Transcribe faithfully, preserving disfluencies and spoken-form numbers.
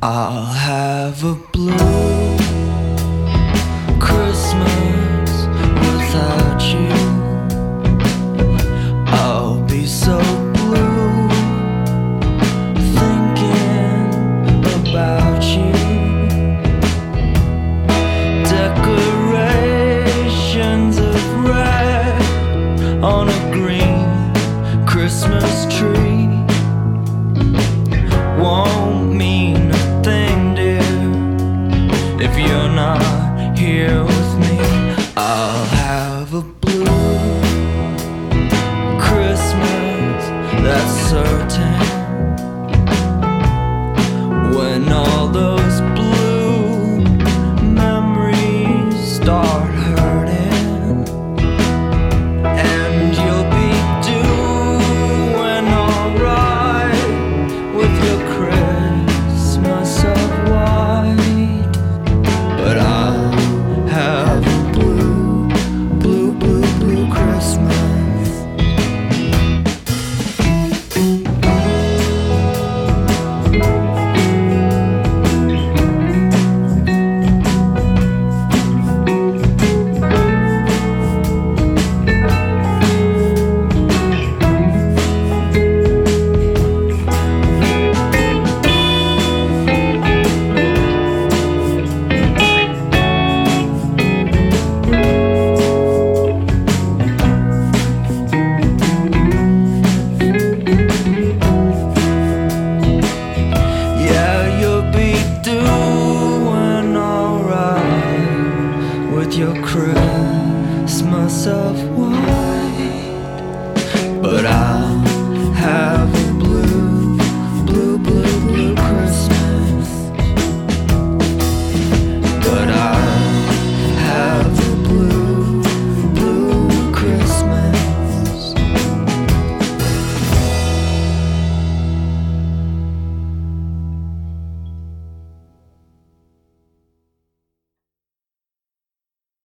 I'll have a blue Christmas without you. I'll be so blue thinking about you. Decorations of red on a green Christmas tree won't mean a thing, dear, if you're not here with me. I'll have a blue Christmas, that's certain. When all those blue memories start hurting, and you'll be doing alright with your Christmas of white. But I'll have a blue, blue, blue, blue Christmas. Your Christmas of white.